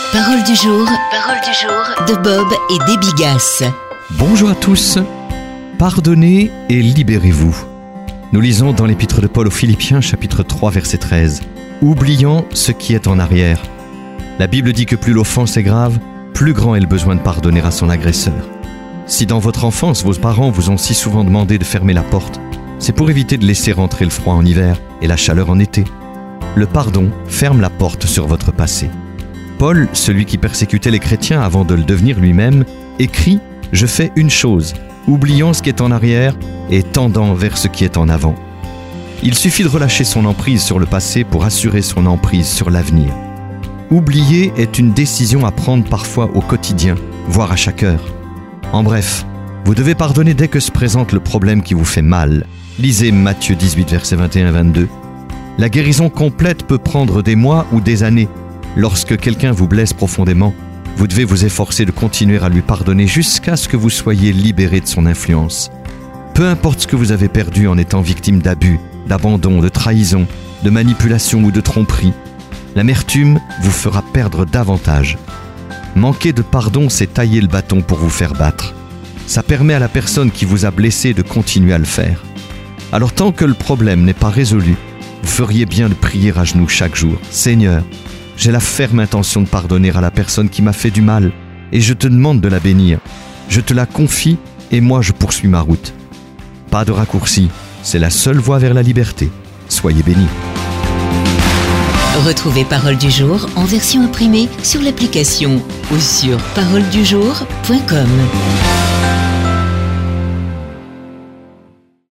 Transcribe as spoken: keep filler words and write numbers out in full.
Parole du jour, parole du jour de Bob et Déby Gasse. Bonjour à tous. Pardonnez et libérez-vous. Nous lisons dans l'épître de Paul aux Philippiens, chapitre trois, verset treize. Oubliant ce qui est en arrière. La Bible dit que plus l'offense est grave, plus grand est le besoin de pardonner à son agresseur. Si dans votre enfance, vos parents vous ont si souvent demandé de fermer la porte, c'est pour éviter de laisser rentrer le froid en hiver et la chaleur en été. Le pardon ferme la porte sur votre passé. Paul, celui qui persécutait les chrétiens avant de le devenir lui-même, écrit « Je fais une chose, oubliant ce qui est en arrière et tendant vers ce qui est en avant ». Il suffit de relâcher son emprise sur le passé pour assurer son emprise sur l'avenir. Oublier est une décision à prendre parfois au quotidien, voire à chaque heure. En bref, vous devez pardonner dès que se présente le problème qui vous fait mal. Lisez Matthieu dix-huit, versets vingt et un à vingt-deux. La guérison complète peut prendre des mois ou des années. Lorsque quelqu'un vous blesse profondément, vous devez vous efforcer de continuer à lui pardonner jusqu'à ce que vous soyez libéré de son influence. Peu importe ce que vous avez perdu en étant victime d'abus, d'abandon, de trahison, de manipulation ou de tromperie, l'amertume vous fera perdre davantage. Manquer de pardon, c'est tailler le bâton pour vous faire battre. Ça permet à la personne qui vous a blessé de continuer à le faire. Alors tant que le problème n'est pas résolu, vous feriez bien de prier à genoux chaque jour. « Seigneur, j'ai la ferme intention de pardonner à la personne qui m'a fait du mal et je te demande de la bénir. Je te la confie et moi je poursuis ma route. » Pas de raccourci, c'est la seule voie vers la liberté. Soyez bénis. Retrouvez Parole du jour en version imprimée sur l'application ou sur parole du jour point com.